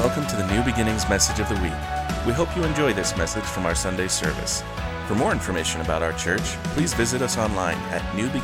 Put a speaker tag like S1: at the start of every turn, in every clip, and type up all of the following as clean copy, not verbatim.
S1: Welcome to the New Beginnings message of the week. We hope you enjoy this message from our Sunday service. For more information about our church, please visit us online at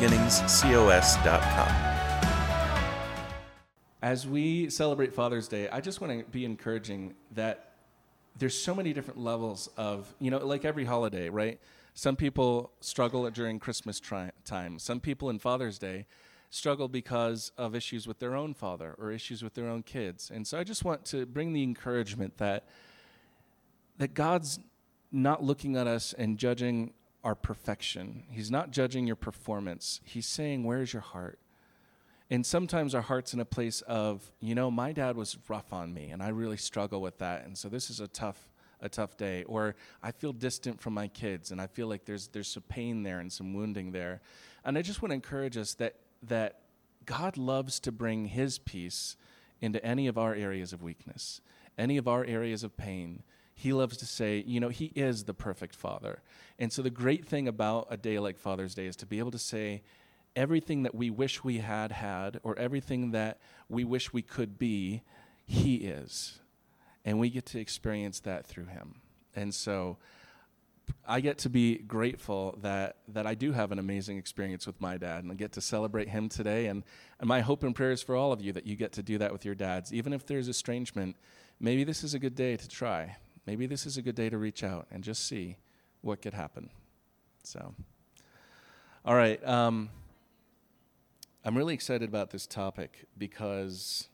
S1: newbeginningscos.com.
S2: As we celebrate Father's Day, I just want to be encouraging that there's so many different levels of, like every holiday, right? Some people struggle during Christmas time. Some people in Father's Day struggle because of issues with their own father or issues with their own kids. And so I just want to bring the encouragement that God's not looking at us and judging our perfection. He's not judging your performance. He's saying, where's your heart? And sometimes our heart's in a place of, my dad was rough on me, and I really struggle with that, and so this is a tough day. Or I feel distant from my kids, and I feel like there's some pain there and some wounding there. And I just want to encourage us that God loves to bring his peace into any of our areas of weakness, any of our areas of pain. He loves to say, he is the perfect father. And so the great thing about a day like Father's Day is to be able to say everything that we wish we had, or everything that we wish we could be, he is. And we get to experience that through him. And so I get to be grateful that I do have an amazing experience with my dad, and I get to celebrate him today. And my hope and prayers for all of you that you get to do that with your dads. Even if there's estrangement, maybe this is a good day to try. Maybe this is a good day to reach out and just see what could happen. So, all right. I'm really excited about this topic because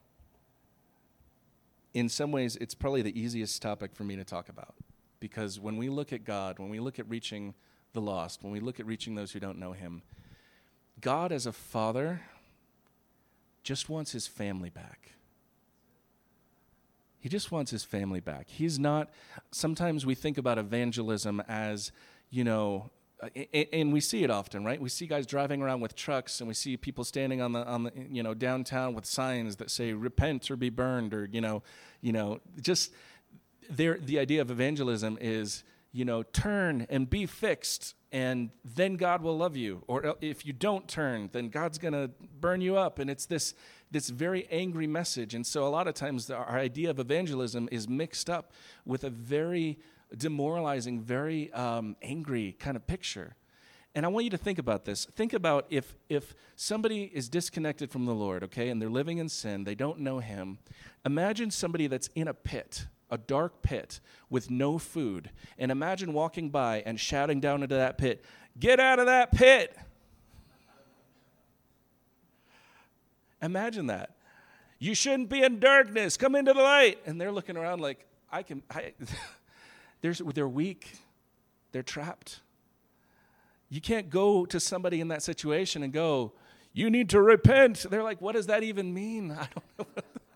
S2: in some ways it's probably the easiest topic for me to talk about. Because when we look at God, when we look at reaching the lost, when we look at reaching those who don't know him, God as a father just wants his family back. He just wants his family back. He's not, sometimes we think about evangelism as, and we see it often, right? We see guys driving around with trucks, and we see people standing on the downtown with signs that say repent or be burned, or just the idea of evangelism is, turn and be fixed, and then God will love you. Or if you don't turn, then God's going to burn you up. And it's this very angry message. And so a lot of times our idea of evangelism is mixed up with a very demoralizing, very angry kind of picture. And I want you to think about this. Think about if somebody is disconnected from the Lord, okay, and they're living in sin, they don't know him. Imagine somebody that's in a pit, a dark pit with no food, and imagine walking by and shouting down into that pit, "Get out of that pit!" Imagine that. "You shouldn't be in darkness. Come into the light." And they're looking around like, they're weak. They're trapped. You can't go to somebody in that situation and go, "You need to repent." They're like, what does that even mean? I don't know.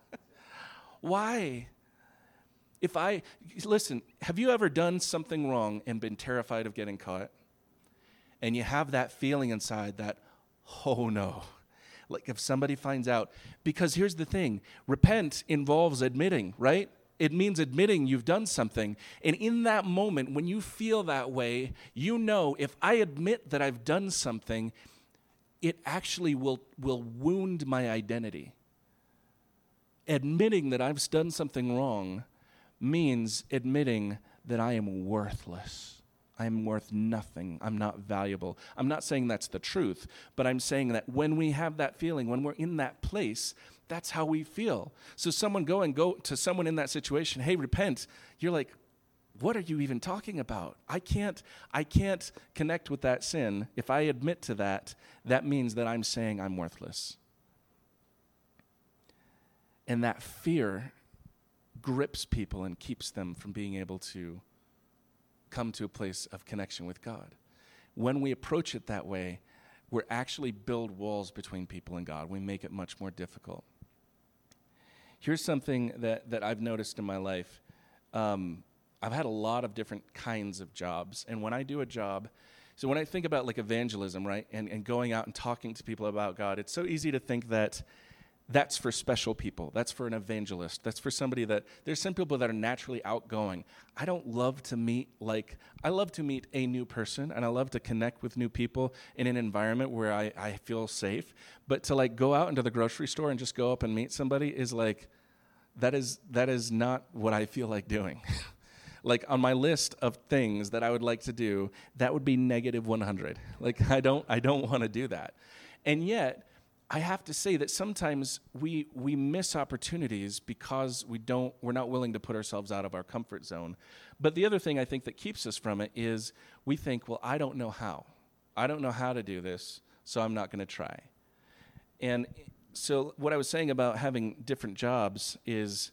S2: Why? Listen, have you ever done something wrong and been terrified of getting caught? And you have that feeling inside that, oh no, like if somebody finds out. Because here's the thing, repent involves admitting, right? It means admitting you've done something. And in that moment, when you feel that way, if I admit that I've done something, it actually will wound my identity. Admitting that I've done something wrong means admitting that I am worthless. I am worth nothing. I'm not valuable. I'm not saying that's the truth, but I'm saying that when we have that feeling, when we're in that place, that's how we feel. So go to someone in that situation, "Hey, repent." You're like, what are you even talking about? I can't connect with that sin. If I admit to that, that means that I'm saying I'm worthless. And that fear grips people and keeps them from being able to come to a place of connection with God. When we approach it that way, we actually build walls between people and God. We make it much more difficult. Here's something that I've noticed in my life. I've had a lot of different kinds of jobs, and when I do a job, so when I think about like evangelism, right, and going out and talking to people about God, it's so easy to think that that's for special people. That's for an evangelist. That's for somebody there's some people that are naturally outgoing. I love to meet a new person, and I love to connect with new people in an environment where I feel safe. But to go out into the grocery store and just go up and meet somebody is That is not what I feel like doing. Like on my list of things that I would like to do, that would be negative 100. Like I don't want to do that. And yet, I have to say that sometimes we miss opportunities because we're not willing to put ourselves out of our comfort zone. But the other thing I think that keeps us from it is we think, well, I don't know how. I don't know how to do this, so I'm not going to try. And so what I was saying about having different jobs is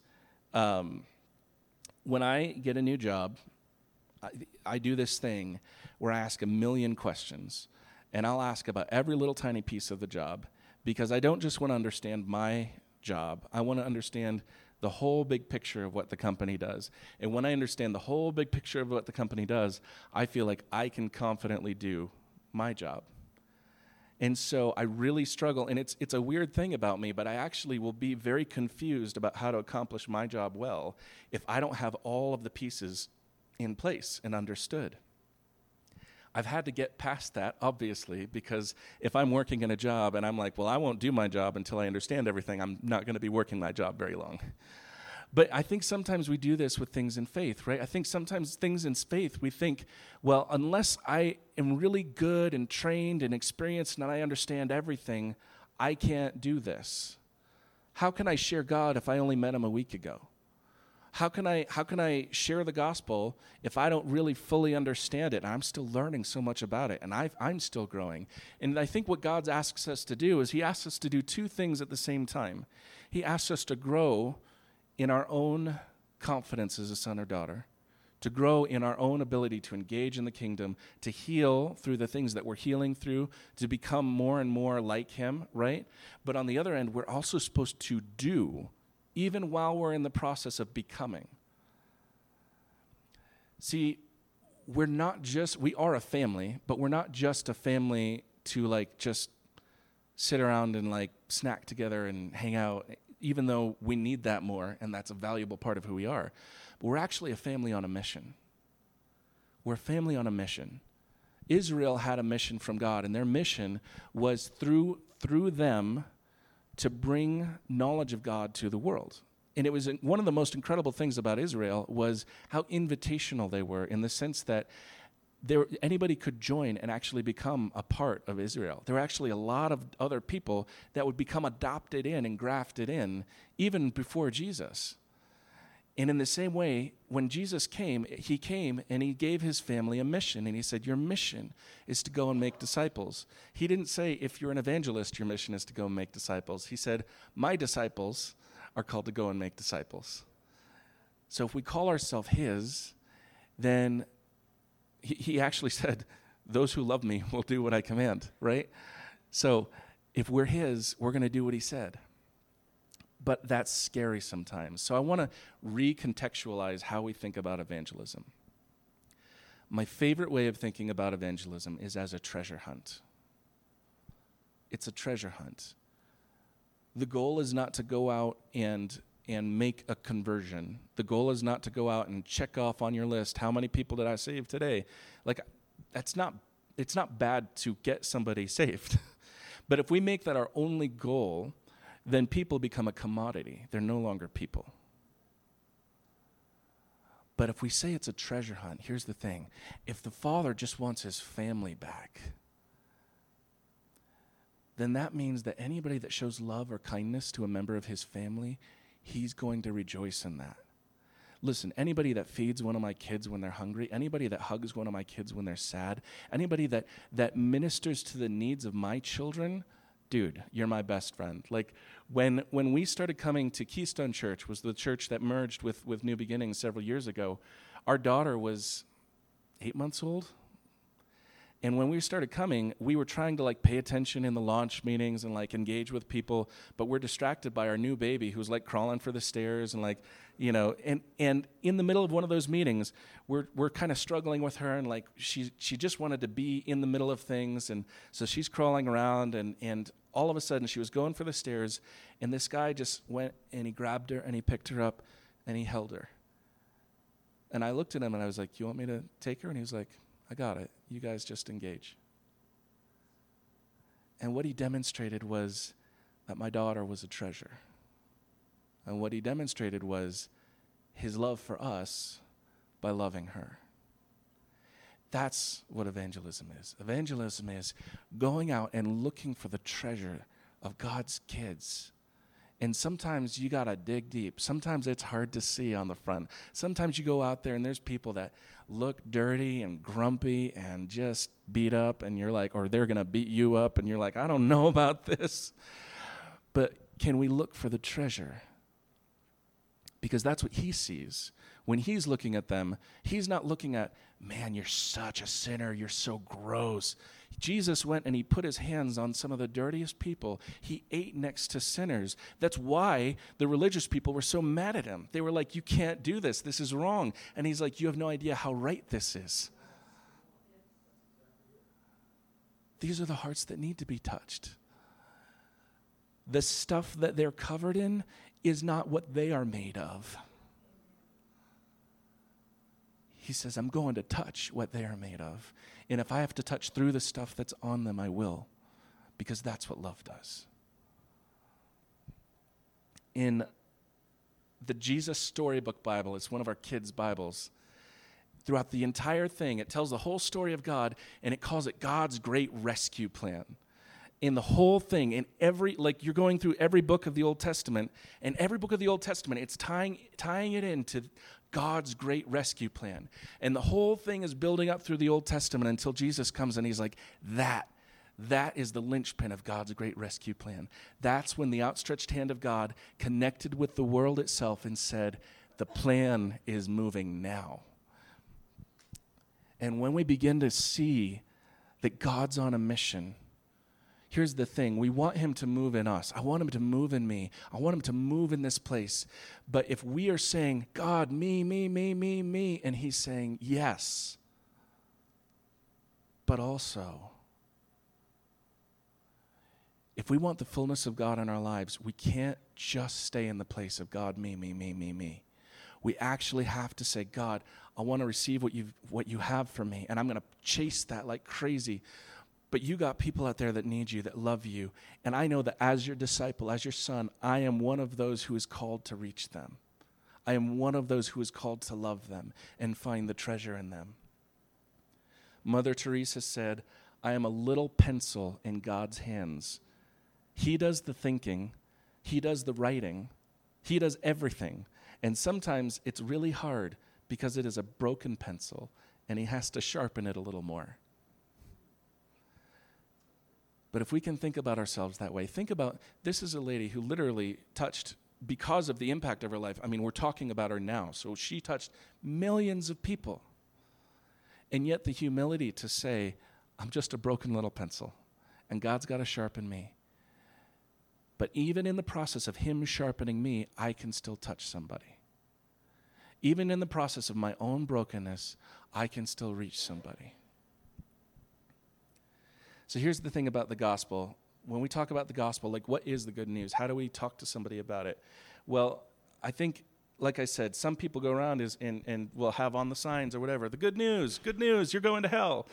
S2: when I get a new job, I do this thing where I ask a million questions. And I'll ask about every little tiny piece of the job because I don't just want to understand my job. I want to understand the whole big picture of what the company does. And when I understand the whole big picture of what the company does, I feel like I can confidently do my job. And so I really struggle, and it's a weird thing about me, but I actually will be very confused about how to accomplish my job well if I don't have all of the pieces in place and understood. I've had to get past that, obviously, because if I'm working in a job and I'm like, well, I won't do my job until I understand everything, I'm not going to be working my job very long. But I think sometimes we do this with things in faith, right? I think sometimes things in faith, we think, well, unless I am really good and trained and experienced and I understand everything, I can't do this. How can I share God if I only met him a week ago? How can I share the gospel if I don't really fully understand it? I'm still learning so much about it, and I'm still growing. And I think what God asks us to do is he asks us to do two things at the same time. He asks us to grow in our own confidence as a son or daughter, to grow in our own ability to engage in the kingdom, to heal through the things that we're healing through, to become more and more like him, right? But on the other end, we're also supposed to do, even while we're in the process of becoming. See, we are a family, but we're not just a family to like just sit around and like snack together and hang out, even though we need that more, and that's a valuable part of who we are. But we're actually a family on a mission. We're a family on a mission. Israel had a mission from God, and their mission was through them to bring knowledge of God to the world. And it was one of the most incredible things about Israel was how invitational they were, in the sense that anybody could join and actually become a part of Israel. There were actually a lot of other people that would become adopted in and grafted in even before Jesus. And in the same way, when Jesus came, he came and he gave his family a mission. And he said, your mission is to go and make disciples. He didn't say, if you're an evangelist, your mission is to go and make disciples. He said, my disciples are called to go and make disciples. So if we call ourselves his, then he actually said, those who love me will do what I command, right? So if we're his, we're going to do what he said. But that's scary sometimes. So I want to recontextualize how we think about evangelism. My favorite way of thinking about evangelism is as a treasure hunt. It's a treasure hunt. The goal is not to go out and make a conversion. The goal is not to go out and check off on your list, how many people did I save today? Like, it's not bad to get somebody saved. But if we make that our only goal, then people become a commodity. They're no longer people. But if we say it's a treasure hunt, here's the thing. If the father just wants his family back, then that means that anybody that shows love or kindness to a member of his family, he's going to rejoice in that. Listen, anybody that feeds one of my kids when they're hungry, anybody that hugs one of my kids when they're sad, anybody that ministers to the needs of my children, dude, you're my best friend. Like, when we started coming to Keystone Church, was the church that merged with New Beginnings several years ago, our daughter was 8 months old. And when we started coming, we were trying to like pay attention in the launch meetings and like engage with people, but we're distracted by our new baby who's like crawling for the stairs and like, you know, and in the middle of one of those meetings, we're kind of struggling with her, and like she just wanted to be in the middle of things, and so she's crawling around, and all of a sudden she was going for the stairs, and this guy just went and he grabbed her and he picked her up and he held her. And I looked at him and I was like, you want me to take her? And he was like, I got it. You guys just engage. And what he demonstrated was that my daughter was a treasure. And what he demonstrated was his love for us by loving her. That's what evangelism is. Evangelism is going out and looking for the treasure of God's kids. And sometimes you got to dig deep. Sometimes it's hard to see on the front. Sometimes you go out there and there's people that look dirty and grumpy and just beat up, and you're like, or they're going to beat you up, and you're like, I don't know about this. But can we look for the treasure? Because that's what he sees. When he's looking at them, he's not looking at, man, you're such a sinner, you're so gross. Jesus went and he put his hands on some of the dirtiest people. He ate next to sinners. That's why the religious people were so mad at him. They were like, you can't do this. This is wrong. And he's like, you have no idea how right this is. These are the hearts that need to be touched. The stuff that they're covered in is not what they are made of. He says, I'm going to touch what they are made of. And if I have to touch through the stuff that's on them, I will. Because that's what love does. In the Jesus Storybook Bible, it's one of our kids' Bibles. Throughout the entire thing, it tells the whole story of God, and it calls it God's Great Rescue Plan. In the whole thing, in every, like you're going through every book of the Old Testament, and every book of the Old Testament, it's tying it into God's great rescue plan. And the whole thing is building up through the Old Testament until Jesus comes and he's like, that is the linchpin of God's great rescue plan. That's when the outstretched hand of God connected with the world itself and said, the plan is moving now. And when we begin to see that God's on a mission, here's the thing. We want him to move in us. I want him to move in me. I want him to move in this place. But if we are saying, God, me, and he's saying, yes, but also, if we want the fullness of God in our lives, we can't just stay in the place of God, me. We actually have to say, God, I want to receive what you have for me, and I'm going to chase that like crazy. But you got people out there that need you, that love you. And I know that as your disciple, as your son, I am one of those who is called to reach them. I am one of those who is called to love them and find the treasure in them. Mother Teresa said, I am a little pencil in God's hands. He does the thinking. He does the writing. He does everything. And sometimes it's really hard because it is a broken pencil and he has to sharpen it a little more. But if we can think about ourselves that way, think about, this is a lady who literally touched, because of the impact of her life, I mean, we're talking about her now, so she touched millions of people. And yet the humility to say, I'm just a broken little pencil, and God's got to sharpen me. But even in the process of him sharpening me, I can still touch somebody. Even in the process of my own brokenness, I can still reach somebody. So here's the thing about the gospel. When we talk about the gospel, like, what is the good news? How do we talk to somebody about it? Well, I think, like I said, some people go around and will have on the signs or whatever, the good news, you're going to hell.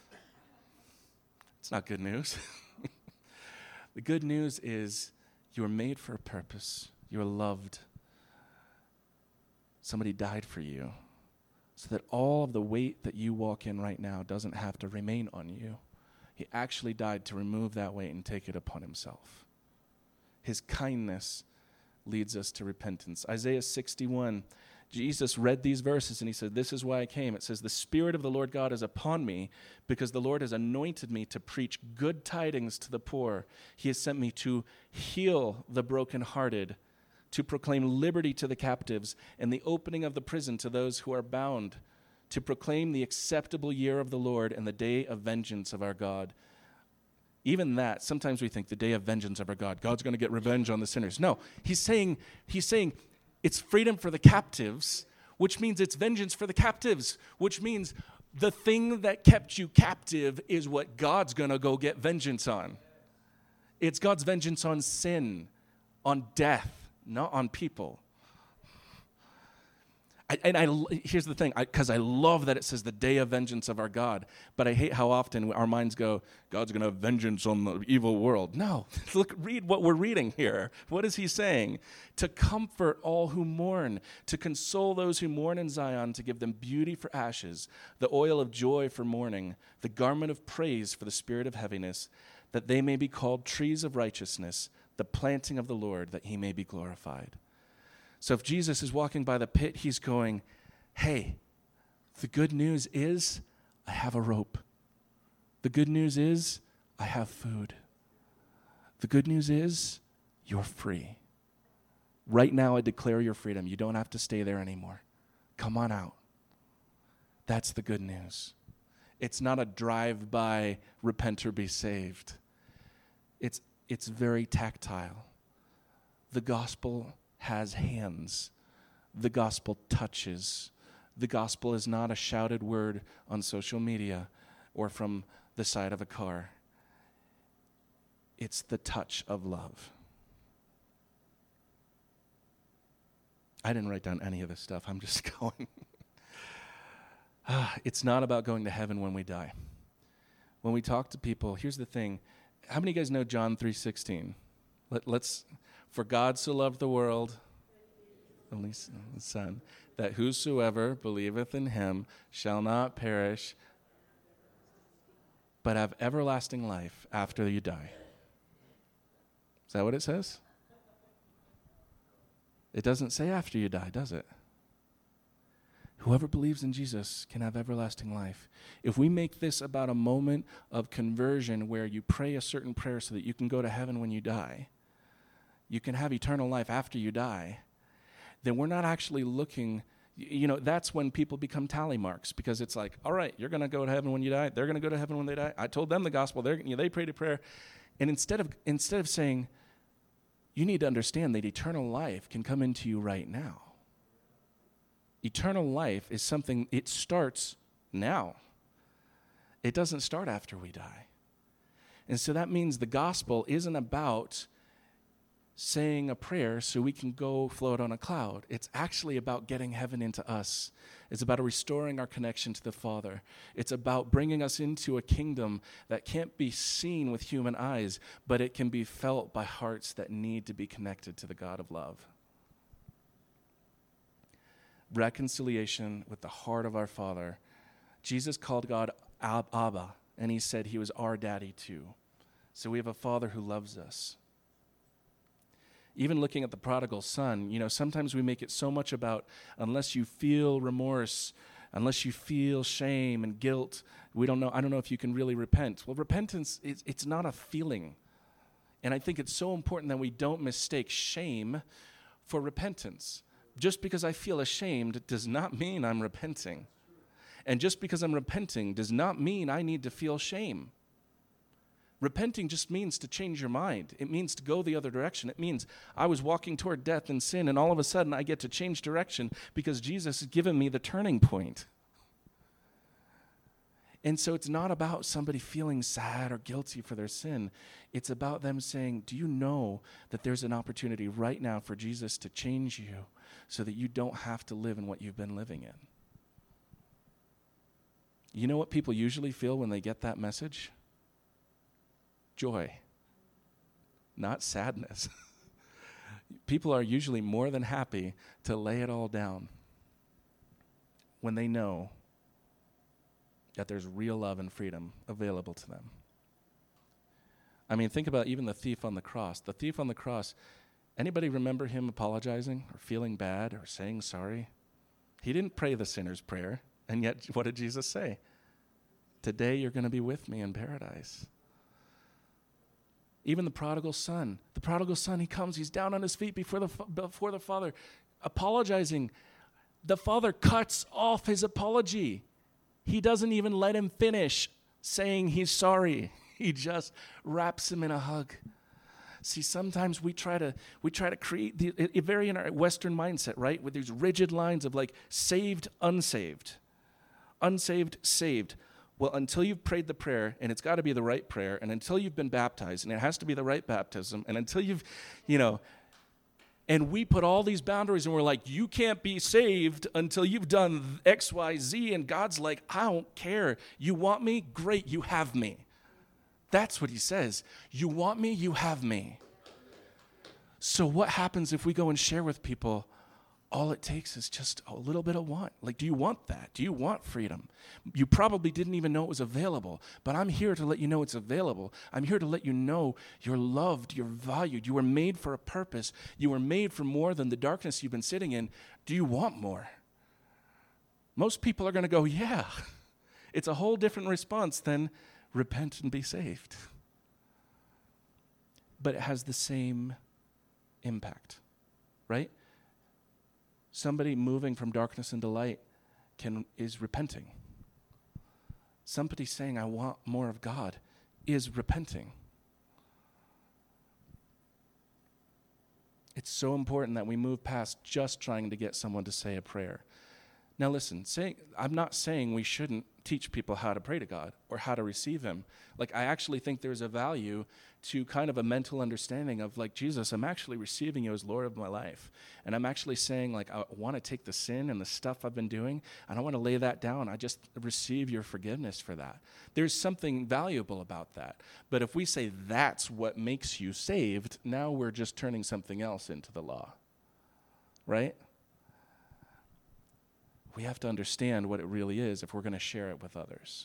S2: It's not good news. The good news is you are made for a purpose. You are loved. Somebody died for you so that all of the weight that you walk in right now doesn't have to remain on you. He actually died to remove that weight and take it upon himself. His kindness leads us to repentance. Isaiah 61, Jesus read these verses and he said, this is why I came. It says, the Spirit of the Lord God is upon me because the Lord has anointed me to preach good tidings to the poor. He has sent me to heal the brokenhearted, to proclaim liberty to the captives and the opening of the prison to those who are bound, to proclaim the acceptable year of the Lord and the day of vengeance of our God. Even that, sometimes we think the day of vengeance of our God, God's going to get revenge on the sinners. No, he's saying it's freedom for the captives, which means it's vengeance for the captives, which means the thing that kept you captive is what God's going to go get vengeance on. It's God's vengeance on sin, on death, not on people. Here's the thing, because I love that it says the day of vengeance of our God, but I hate how often our minds go, God's going to have vengeance on the evil world. No, read what we're reading here. What is he saying? To comfort all who mourn, to console those who mourn in Zion, to give them beauty for ashes, the oil of joy for mourning, the garment of praise for the spirit of heaviness, that they may be called trees of righteousness, the planting of the Lord, that he may be glorified. So if Jesus is walking by the pit, he's going, hey, the good news is I have a rope. The good news is I have food. The good news is you're free. Right now I declare your freedom. You don't have to stay there anymore. Come on out. That's the good news. It's not a drive-by, repent or be saved. It's very tactile. The gospel has hands. The gospel touches. The gospel is not a shouted word on social media or from the side of a car. It's the touch of love. I didn't write down any of this stuff. I'm just going. It's not about going to heaven when we die. When we talk to people, here's the thing. How many of you guys know John 3:16? Let's, for God so loved the world, only the Son, that whosoever believeth in him shall not perish, but have everlasting life after you die. Is that what it says? It doesn't say after you die, does it? Whoever believes in Jesus can have everlasting life. If we make this about a moment of conversion where you pray a certain prayer so that you can go to heaven when you die, you can have eternal life after you die, then we're not actually looking, that's when people become tally marks, because it's like, all right, you're going to go to heaven when you die. They're going to go to heaven when they die. I told them the gospel. They prayed a prayer. And instead of saying, you need to understand that eternal life can come into you right now. Eternal life is something, it starts now. It doesn't start after we die. And so that means the gospel isn't about saying a prayer so we can go float on a cloud. It's actually about getting heaven into us. It's about restoring our connection to the Father. It's about bringing us into a kingdom that can't be seen with human eyes, but it can be felt by hearts that need to be connected to the God of love. Reconciliation with the heart of our Father. Jesus called God Abba, and he said he was our daddy too. So we have a Father who loves us. Even looking at the prodigal son, sometimes we make it so much about unless you feel remorse, unless you feel shame and guilt, I don't know if you can really repent. Well, repentance, it's not a feeling. And I think it's so important that we don't mistake shame for repentance. Just because I feel ashamed does not mean I'm repenting. And just because I'm repenting does not mean I need to feel shame. Repenting just means to change your mind. It means to go the other direction. It means I was walking toward death and sin, and all of a sudden I get to change direction because Jesus has given me the turning point. And so it's not about somebody feeling sad or guilty for their sin. It's about them saying, do you know that there's an opportunity right now for Jesus to change you so that you don't have to live in what you've been living in? You know what people usually feel when they get that message? Joy, not sadness. People are usually more than happy to lay it all down when they know that there's real love and freedom available to them. I mean, think about even the thief on the cross. The thief on the cross, anybody remember him apologizing or feeling bad or saying sorry? He didn't pray the sinner's prayer, and yet what did Jesus say? Today you're going to be with me in paradise. Even the prodigal son, he comes, he's down on his feet before the Father, apologizing. The Father cuts off his apology. He doesn't even let him finish saying he's sorry. He just wraps him in a hug. See, sometimes we try to create very in our Western mindset, right? With these rigid lines of like saved, unsaved, unsaved, saved. Well, until you've prayed the prayer, and it's got to be the right prayer, and until you've been baptized, and it has to be the right baptism, and until you've, and And we put all these boundaries and we're like, you can't be saved until you've done X, Y, Z. And God's like, I don't care. You want me? Great, you have me. That's what he says. You want me? You have me. So what happens if we go and share with people? All it takes is just a little bit of want. Like, do you want that? Do you want freedom? You probably didn't even know it was available, but I'm here to let you know it's available. I'm here to let you know you're loved, you're valued, you were made for a purpose. You were made for more than the darkness you've been sitting in. Do you want more? Most people are going to go, yeah. It's a whole different response than repent and be saved. But it has the same impact, right? Somebody moving from darkness into light is repenting. Somebody saying, I want more of God, is repenting. It's so important that we move past just trying to get someone to say a prayer. Now listen, I'm not saying we shouldn't teach people how to pray to God or how to receive him. Like, I actually think there's a value to kind of a mental understanding of, like, Jesus, I'm actually receiving you as Lord of my life. And I'm actually saying, like, I want to take the sin and the stuff I've been doing, and I want to lay that down. I just receive your forgiveness for that. There's something valuable about that. But if we say that's what makes you saved, now we're just turning something else into the law, right? We have to understand what it really is if we're going to share it with others.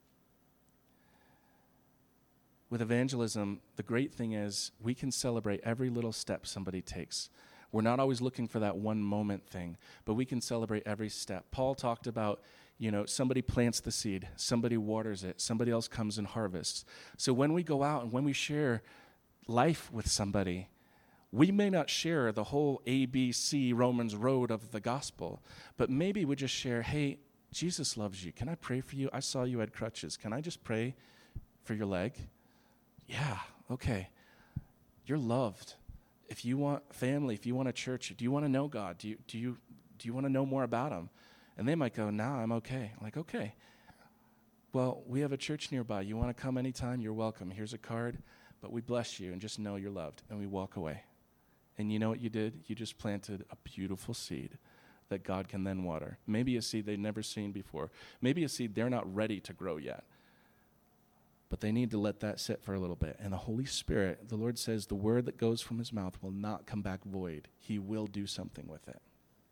S2: With evangelism, the great thing is we can celebrate every little step somebody takes. We're not always looking for that one moment thing, but we can celebrate every step. Paul talked about, somebody plants the seed, somebody waters it, somebody else comes and harvests. So when we go out and when we share life with somebody, we may not share the whole ABC Romans road of the gospel, but maybe we just share, hey, Jesus loves you. Can I pray for you? I saw you had crutches. Can I just pray for your leg? Yeah, okay. You're loved. If you want family, if you want a church, do you want to know God? Do you want to know more about him? And they might go, no, I'm okay. I'm like, okay. Well, we have a church nearby. You want to come anytime? You're welcome. Here's a card, but we bless you and just know you're loved. And we walk away. And you know what you did? You just planted a beautiful seed that God can then water. Maybe a seed they've never seen before. Maybe a seed they're not ready to grow yet. But they need to let that sit for a little bit. And the Holy Spirit, the Lord says, the word that goes from his mouth will not come back void. He will do something with it.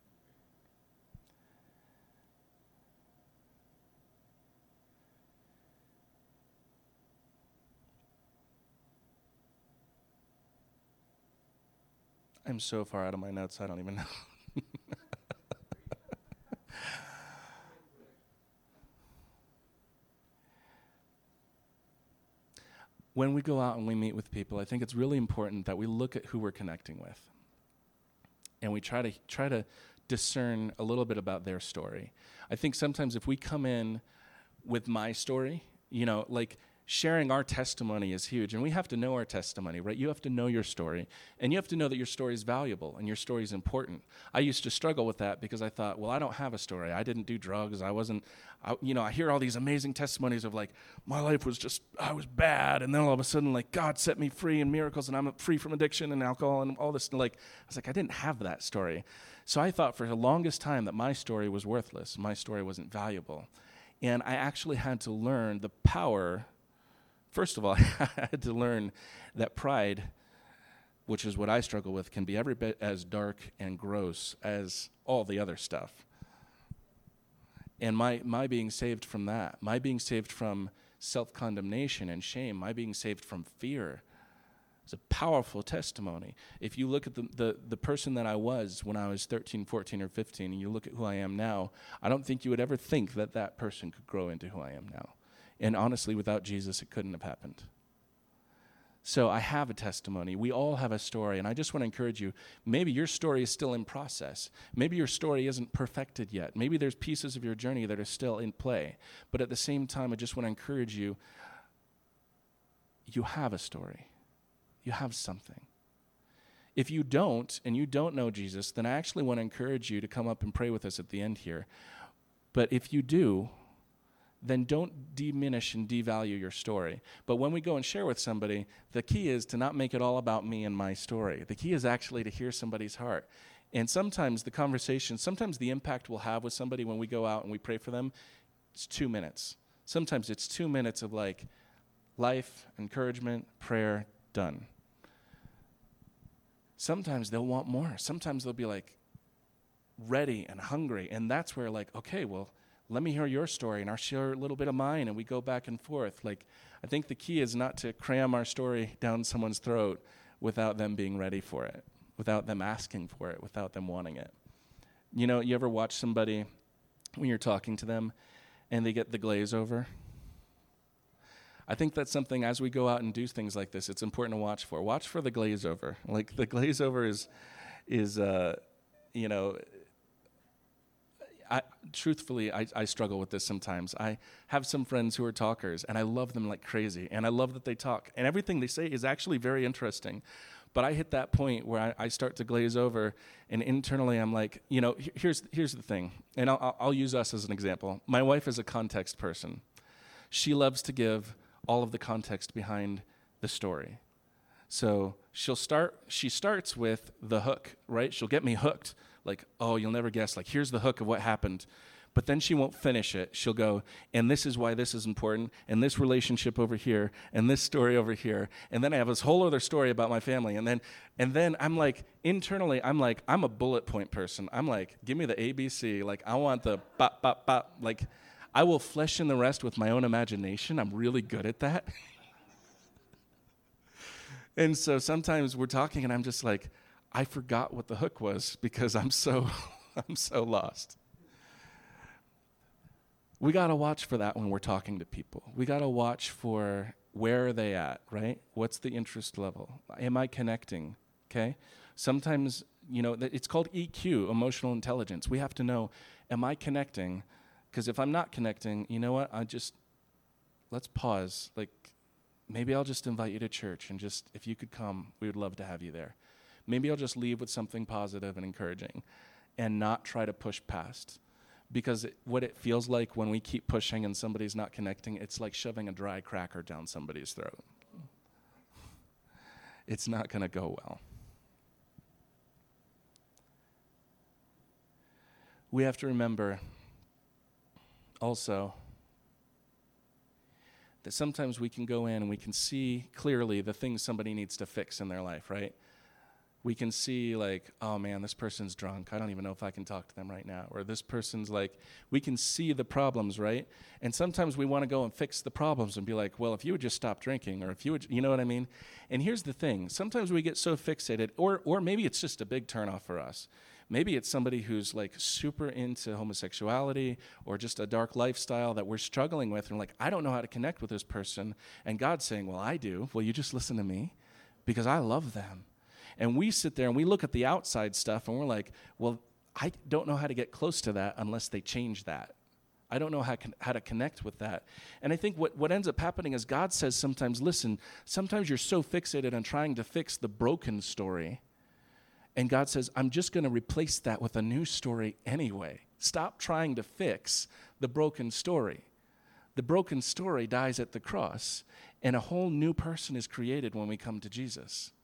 S2: I'm so far out of my notes, I don't even know. When we go out and we meet with people, I think it's really important that we look at who we're connecting with. And we try to discern a little bit about their story. I think sometimes if we come in with my story, like sharing our testimony is huge. And we have to know our testimony, right? You have to know your story. And you have to know that your story is valuable and your story is important. I used to struggle with that because I thought, well, I don't have a story. I didn't do drugs. I hear all these amazing testimonies of, like, my life was I was bad. And then all of a sudden, like, God set me free and miracles and I'm free from addiction and alcohol and all this. I was like, I didn't have that story. So I thought for the longest time that my story was worthless. My story wasn't valuable. And I actually had to learn the power. First of all, I had to learn that pride, which is what I struggle with, can be every bit as dark and gross as all the other stuff. And my being saved from that, my being saved from self-condemnation and shame, my being saved from fear, is a powerful testimony. If you look at the person that I was when I was 13, 14, or 15, and you look at who I am now, I don't think you would ever think that person could grow into who I am now. And honestly, without Jesus, it couldn't have happened. So I have a testimony. We all have a story. And I just want to encourage you, maybe your story is still in process. Maybe your story isn't perfected yet. Maybe there's pieces of your journey that are still in play. But at the same time, I just want to encourage you, you have a story. You have something. If you don't, and you don't know Jesus, then I actually want to encourage you to come up and pray with us at the end here. But if you do, then don't diminish and devalue your story. But when we go and share with somebody, the key is to not make it all about me and my story. The key is actually to hear somebody's heart. And sometimes the conversation, sometimes the impact we'll have with somebody when we go out and we pray for them, it's 2 minutes. Sometimes it's 2 minutes of like life, encouragement, prayer, done. Sometimes they'll want more. Sometimes they'll be like ready and hungry. And that's where like, okay, well, let me hear your story and I'll share a little bit of mine and we go back and forth. Like, I think the key is not to cram our story down someone's throat without them being ready for it, without them asking for it, without them wanting it. You know, you ever watch somebody when you're talking to them and they get the glaze over? I think that's something as we go out and do things like this, it's important to watch for. Watch for the glaze over. Like the glaze over is you know, truthfully, I struggle with this sometimes. I have some friends who are talkers, and I love them like crazy, and I love that they talk, and everything they say is actually very interesting. But I hit that point where I start to glaze over, and internally I'm like, you know, here's the thing, and I'll use us as an example. My wife is a context person. She loves to give all of the context behind the story. So she starts with the hook, right? She'll get me hooked. Like, oh, you'll never guess. Like, here's the hook of what happened. But then she won't finish it. She'll go, and this is why this is important, and this relationship over here, and this story over here. And then I have this whole other story about my family. And then I'm like, internally, I'm a bullet point person. I'm like, give me the ABC. Like, I want the bop, bop, bop. Like, I will flesh in the rest with my own imagination. I'm really good at that. And so sometimes we're talking, and I'm just like, I forgot what the hook was because I'm so lost. We got to watch for that when we're talking to people. We got to watch for where are they at, right? What's the interest level? Am I connecting? Okay? Sometimes, you know, it's called EQ, emotional intelligence. We have to know, am I connecting? Because if I'm not connecting, you know what? Let's pause. Like, maybe I'll just invite you to church and just, if you could come, we would love to have you there. Maybe I'll just leave with something positive and encouraging and not try to push past. Because what it feels like when we keep pushing and somebody's not connecting, it's like shoving a dry cracker down somebody's throat. It's not going to go well. We have to remember also that sometimes we can go in and we can see clearly the things somebody needs to fix in their life, right? We can see like, oh man, this person's drunk. I don't even know if I can talk to them right now. Or this person's like, we can see the problems, right? And sometimes we want to go and fix the problems and be like, well, if you would just stop drinking, or if you would, you know what I mean? And here's the thing. Sometimes we get so fixated, or maybe it's just a big turnoff for us. Maybe it's somebody who's like super into homosexuality or just a dark lifestyle that we're struggling with. And like, I don't know how to connect with this person. And God's saying, well, I do. Well, you just listen to me because I love them. And we sit there and we look at the outside stuff and we're like, well, I don't know how to get close to that unless they change that. I don't know how to connect with that. And I think what ends up happening is God says sometimes, listen, sometimes you're so fixated on trying to fix the broken story. And God says, I'm just going to replace that with a new story anyway. Stop trying to fix the broken story. The broken story dies at the cross, and a whole new person is created when we come to Jesus.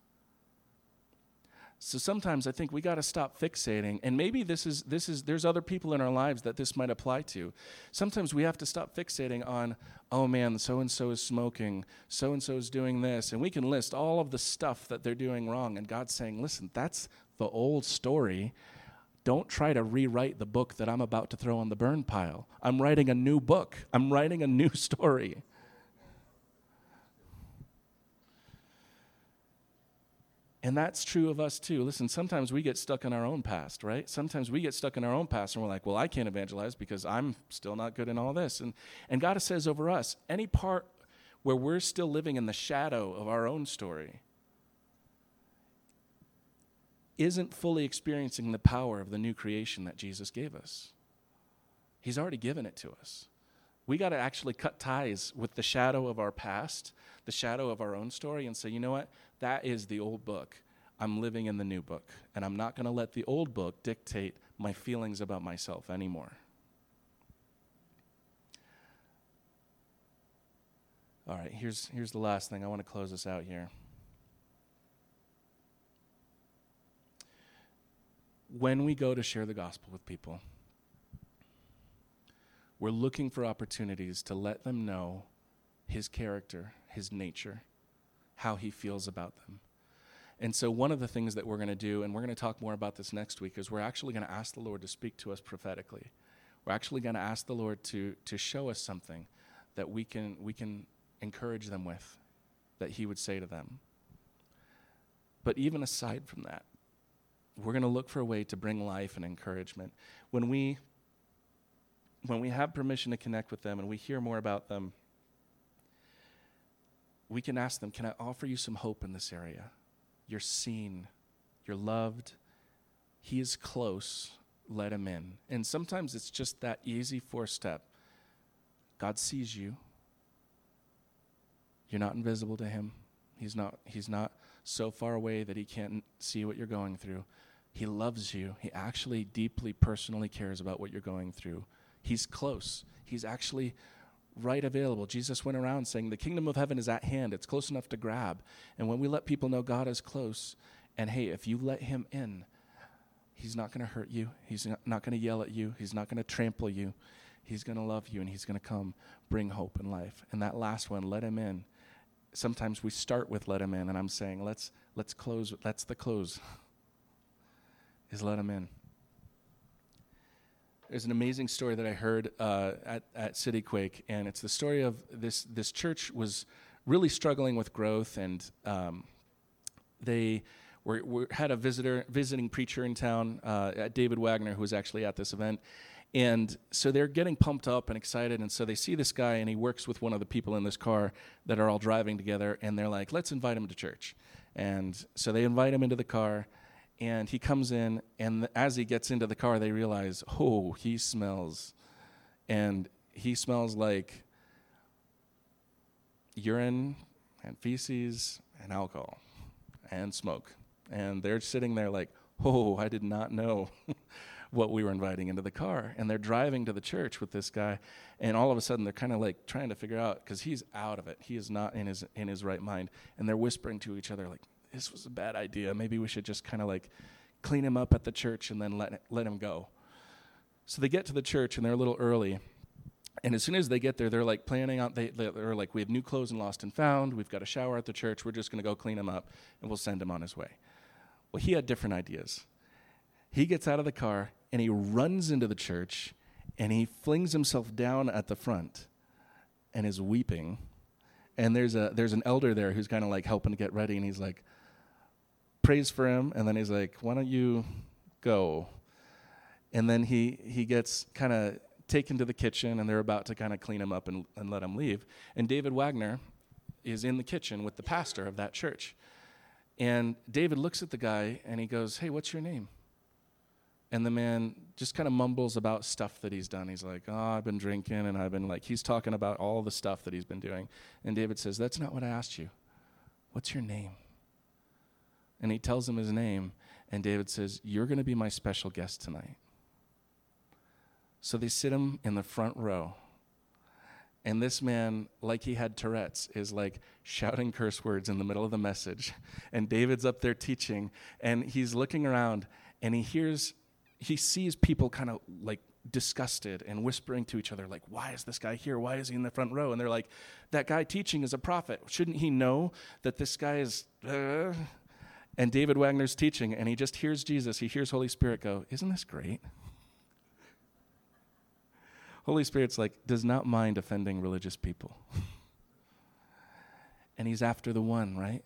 S2: So sometimes I think we got to stop fixating, and maybe there's other people in our lives that this might apply to. Sometimes we have to stop fixating on, oh man, so-and-so is smoking, so-and-so is doing this, and we can list all of the stuff that they're doing wrong, and God's saying, listen, that's the old story. Don't try to rewrite the book that I'm about to throw on the burn pile. I'm writing a new book. I'm writing a new story. And that's true of us too. Listen, sometimes we get stuck in our own past, right? Sometimes we get stuck in our own past and we're like, well, I can't evangelize because I'm still not good in all this. And God says over us, any part where we're still living in the shadow of our own story isn't fully experiencing the power of the new creation that Jesus gave us. He's already given it to us. We got to actually cut ties with the shadow of our past, the shadow of our own story, and say, you know what? That is the old book. I'm living in the new book, and I'm not going to let the old book dictate my feelings about myself anymore. All right, here's the last thing. I want to close this out here. When we go to share the gospel with people, we're looking for opportunities to let them know his character, his nature, how he feels about them. And so one of the things that we're going to do, and we're going to talk more about this next week, is we're actually going to ask the Lord to speak to us prophetically. We're actually going to ask the Lord to show us something that we can encourage them with, that he would say to them. But even aside from that, we're going to look for a way to bring life and encouragement. When we have permission to connect with them and we hear more about them, we can ask them, can I offer you some hope in this area? You're seen. You're loved. He is close. Let him in. And sometimes it's just that easy 4-step. God sees you. You're not invisible to him. He's not so far away that he can't see what you're going through. He loves you. He actually deeply, personally cares about what you're going through. He's close. He's actually right available. Jesus went around saying the kingdom of heaven is at hand. It's close enough to grab. And when we let people know God is close, and hey, if you let him in, he's not going to hurt you. He's not going to yell at you. He's not going to trample you. He's going to love you, and he's going to come bring hope in life. And that last one, let him in. Sometimes we start with let him in, and I'm saying let's close. That's the close, is let him in. There's an amazing story that I heard at City Quake, and it's the story of this church was really struggling with growth, and they had a visiting preacher in town, David Wagner, who was actually at this event. And so they're getting pumped up and excited, and so they see this guy, and he works with one of the people in this car that are all driving together, and they're like, let's invite him to church. And so they invite him into the car, and he comes in, and as he gets into the car, they realize, oh, he smells. And he smells like urine and feces and alcohol and smoke. And they're sitting there like, oh, I did not know what we were inviting into the car. And they're driving to the church with this guy, and all of a sudden they're kind of like trying to figure out, because he's out of it. He is not in his right mind. And they're whispering to each other like, this was a bad idea. Maybe we should just kind of like clean him up at the church and then let him go. So they get to the church, and they're a little early. And as soon as they get there, they're like planning on, they're like, we have new clothes and lost and found. We've got a shower at the church. We're just going to go clean him up, and we'll send him on his way. Well, he had different ideas. He gets out of the car, and he runs into the church, and he flings himself down at the front and is weeping. And there's an elder there who's kind of like helping to get ready, and he's like, prays for him, and then he's like, why don't you go? And then he gets kind of taken to the kitchen, and they're about to kind of clean him up and let him leave. And David Wagner is in the kitchen with the pastor of that church. And David looks at the guy, and he goes, hey, what's your name? And the man just kind of mumbles about stuff that he's done. He's like, oh, I've been drinking, and I've been like, he's talking about all the stuff that he's been doing. And David says, that's not what I asked you. What's your name? And he tells him his name, and David says, you're going to be my special guest tonight. So they sit him in the front row. And this man, like he had Tourette's, is like shouting curse words in the middle of the message. And David's up there teaching, and he's looking around, and he sees people kind of like disgusted and whispering to each other like, why is this guy here? Why is he in the front row? And they're like, that guy teaching is a prophet. Shouldn't he know that this guy is... And David Wagner's teaching, and he just hears Jesus. He hears Holy Spirit go, isn't this great? Holy Spirit's like, does not mind offending religious people. And he's after the one, right?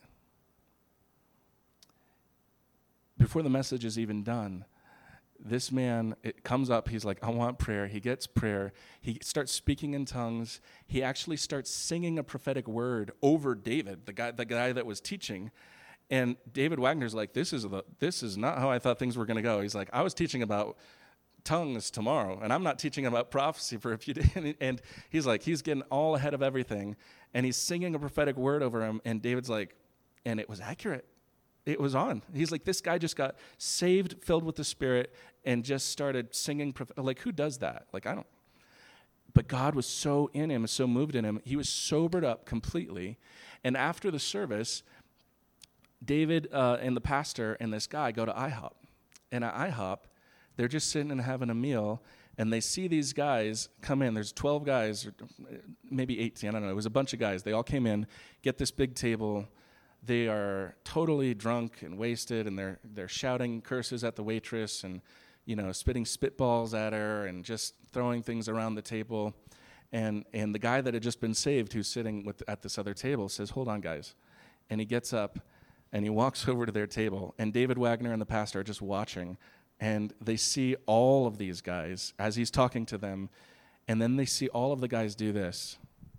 S2: Before the message is even done, this man, it comes up, he's like, I want prayer. He gets prayer. He starts speaking in tongues. He actually starts singing a prophetic word over David, the guy that was teaching. And David Wagner's like, this is not how I thought things were going to go. He's like, I was teaching about tongues tomorrow, and I'm not teaching about prophecy for a few days. And he's like, he's getting all ahead of everything, and he's singing a prophetic word over him, and David's like, and it was accurate. It was on. He's like, this guy just got saved, filled with the Spirit, and just started singing. Like, who does that? Like, I don't. But God was so in him, so moved in him, he was sobered up completely. And after the service, David and the pastor and this guy go to IHOP. And at IHOP, they're just sitting and having a meal, and they see these guys come in. There's 12 guys, or maybe 18, I don't know. It was a bunch of guys. They all came in, get this big table. They are totally drunk and wasted, and they're shouting curses at the waitress and, spitting spitballs at her and just throwing things around the table. And the guy that had just been saved, who's sitting at this other table, says, "Hold on, guys." And he gets up, and he walks over to their table, and David Wagner and the pastor are just watching, and they see all of these guys as he's talking to them, and then they see all of the guys do this.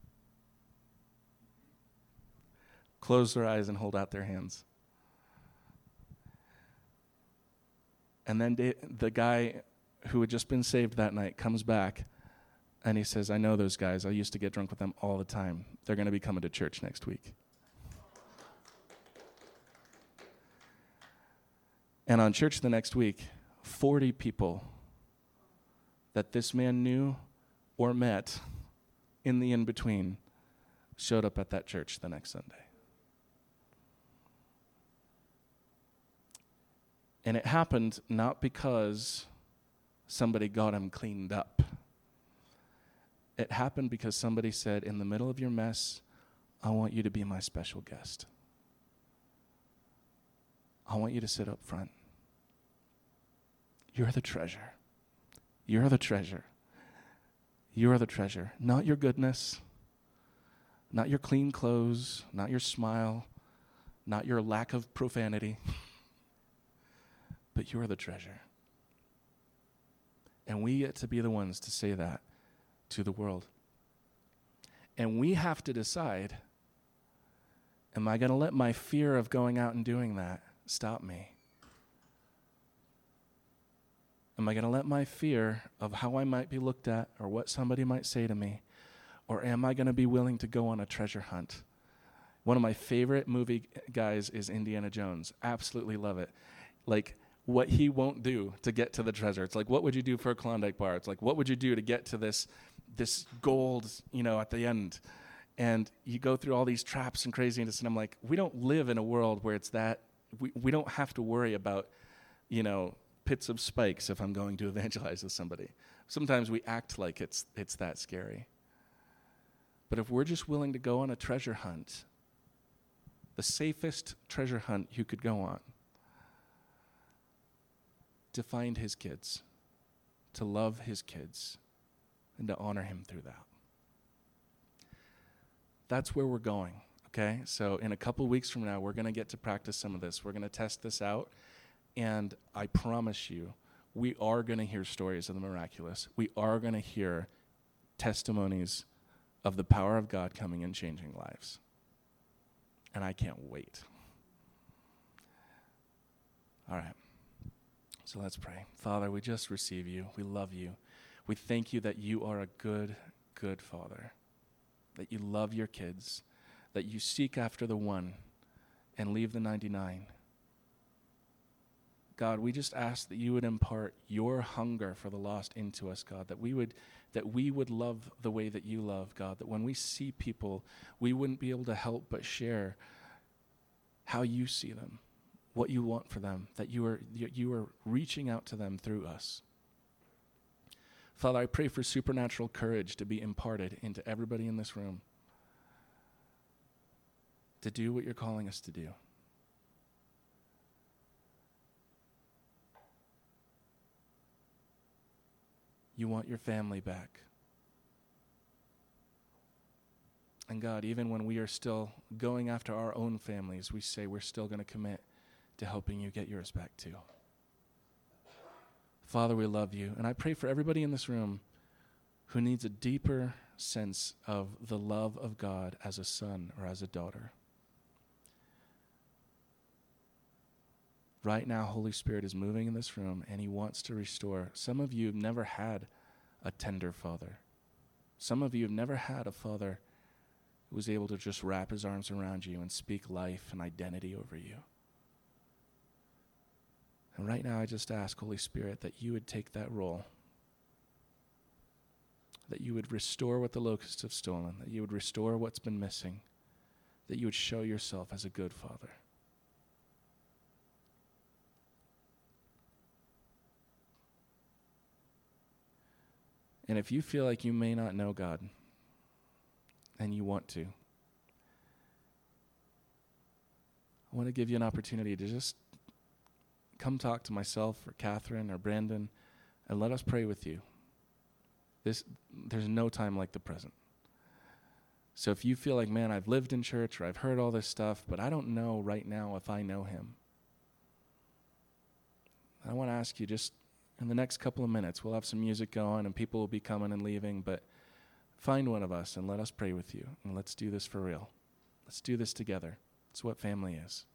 S2: Close their eyes and hold out their hands. And then the guy who had just been saved that night comes back, and he says, "I know those guys. I used to get drunk with them all the time. They're going to be coming to church next week." And on church the next week, 40 people that this man knew or met in the in-between showed up at that church the next Sunday. And it happened not because somebody got him cleaned up. It happened because somebody said, "In the middle of your mess, I want you to be my special guest. I want you to sit up front. You're the treasure. You're the treasure. You're the treasure. Not your goodness, not your clean clothes, not your smile, not your lack of profanity, but you're the treasure." And we get to be the ones to say that to the world. And we have to decide, am I going to let my fear of going out and doing that stop me? Am I going to let my fear of how I might be looked at or what somebody might say to me, or am I going to be willing to go on a treasure hunt? One of my favorite movie guys is Indiana Jones. Absolutely love it. Like, what he won't do to get to the treasure. It's like, what would you do for a Klondike bar? It's like, what would you do to get to this gold, at the end? And you go through all these traps and craziness, and I'm like, we don't live in a world where it's that, we don't have to worry about, pits of spikes if I'm going to evangelize with somebody. Sometimes we act like it's that scary. But if we're just willing to go on a treasure hunt, the safest treasure hunt you could go on, to find his kids, to love his kids, and to honor him through that. That's where we're going, okay? So in a couple weeks from now, we're going to get to practice some of this. We're going to test this out, and I promise you, we are going to hear stories of the miraculous. We are going to hear testimonies of the power of God coming and changing lives. And I can't wait. All right. So let's pray. Father, we just receive you. We love you. We thank you that you are a good, good Father, that you love your kids, that you seek after the one and leave the 99. God, we just ask that you would impart your hunger for the lost into us, God, that we would love the way that you love, God, that when we see people, we wouldn't be able to help but share how you see them, what you want for them, that you are reaching out to them through us. Father, I pray for supernatural courage to be imparted into everybody in this room to do what you're calling us to do. You want your family back. And God, even when we are still going after our own families, we say we're still going to commit to helping you get yours back too. Father, we love you. And I pray for everybody in this room who needs a deeper sense of the love of God as a son or as a daughter. Right now, Holy Spirit is moving in this room, and he wants to restore. Some of you have never had a tender father. Some of you have never had a father who was able to just wrap his arms around you and speak life and identity over you. And right now, I just ask, Holy Spirit, that you would take that role. that you would restore what the locusts have stolen, that you would restore what's been missing, that you would show yourself as a good Father. And if you feel like you may not know God, and you want to, I want to give you an opportunity to just come talk to myself or Catherine or Brandon and let us pray with you. There's no time like the present. So if you feel like, man, I've lived in church or I've heard all this stuff, but I don't know right now if I know him, I want to ask you, just in the next couple of minutes, we'll have some music going and people will be coming and leaving, but find one of us and let us pray with you. And let's do this for real. Let's do this together. It's what family is.